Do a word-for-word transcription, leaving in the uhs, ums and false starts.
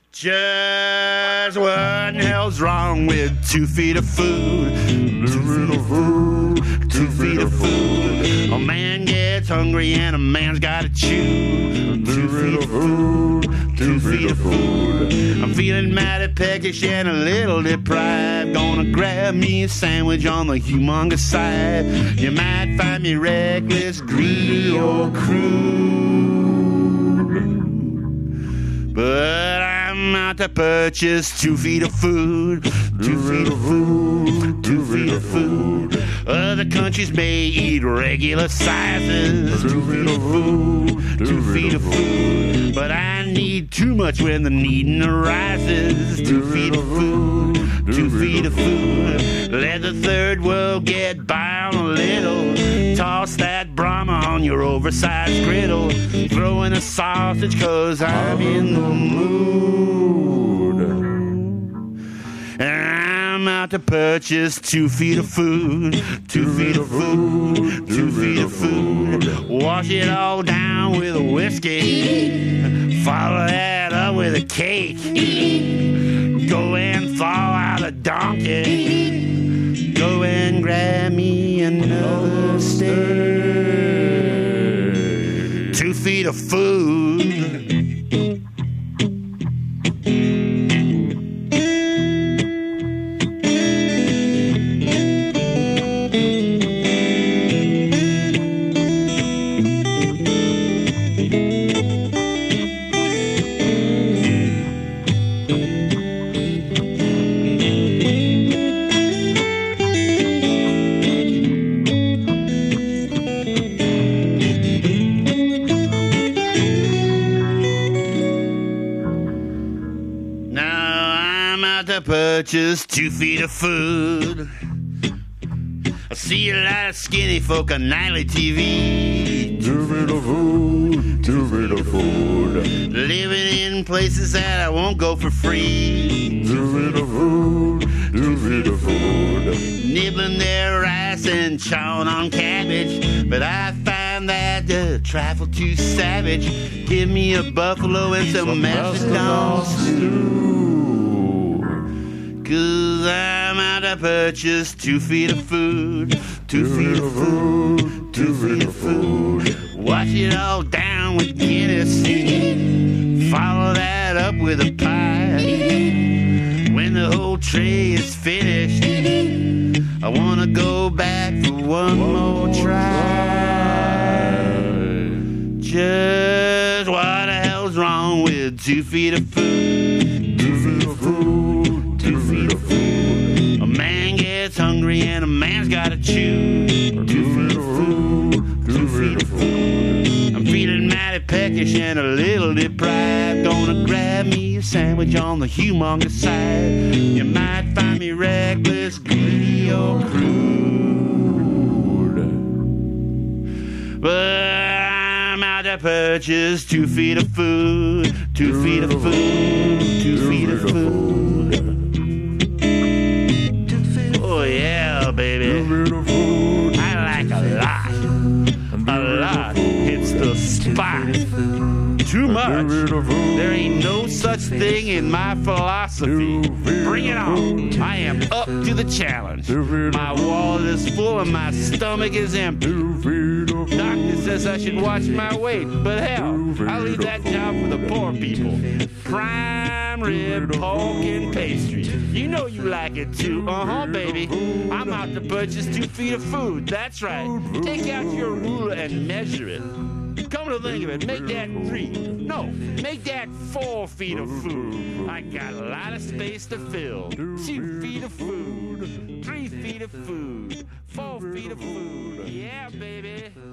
Just what the hell's wrong with two feet of food? Two feet of food, two feet of food. A man gets hungry and a man's gotta chew. Two feet of food, two feet of food. I'm feeling mighty peckish and a little deprived. Gonna grab me a sandwich on the humongous side. You might find me reckless, greedy, or crude, but I'm out to purchase two feet of food. Two feet of food, two feet of food. Other countries may eat regular sizes. Two feet of food, two feet of food. But I need too much when the needing arises. Two feet of food, two feet of food. Let the third world get by on a little. Toss that Brahma on your oversized griddle. Throw in a sausage cause I'm in the mood. And I'm out to purchase two feet of food. Two feet of food, two feet of food. Wash it all down with a whiskey. Follow that up with a cake. Go and thaw out a donkey. Go and grab me another steak. Two feet of food. Purchase two feet of food. I see a lot of skinny folk on nightly T V. Two feet of food, two feet of food. Living in places that I won't go for free. Two feet of food, two feet of food. Nibbling their rice and chawing on cabbage, but I find that a trifle too savage. Give me a buffalo and some, some mastodon stew. Cause I'm out to purchase two feet of food. Two feet of food, two feet of food. Wash it all down with Guinness. Follow that up with a pie. When the whole tray is finished, I wanna go back for one more try. Just what the hell's wrong with two feet of food? Two feet of food, two feet of food. A man gets hungry and a man's gotta chew. Two feet of food, two feet of food. I'm feeling mighty peckish and a little deprived. Gonna grab me a sandwich on the humongous side. You might find me reckless, greedy, or crude, but I'm out to purchase two feet of food. Two feet of food, two feet of food. Oh yeah, baby. I like a lot. A lot hits the spot. Too much. There ain't no such thing in my philosophy. Bring it on. I am up to the challenge. My wallet is full and my stomach is empty. Doctor says I should watch my weight, but hell, I'll leave that job for the poor people. Prime rib, pork, and pastry. You know you like it too. Uh-huh, baby. I'm out to purchase two feet of food. That's right. Take out your ruler and measure it. Come to think of it, make that three. No, make that four feet of food. I got a lot of space to fill. Two feet of food, three feet of food, four feet of food. Yeah, baby.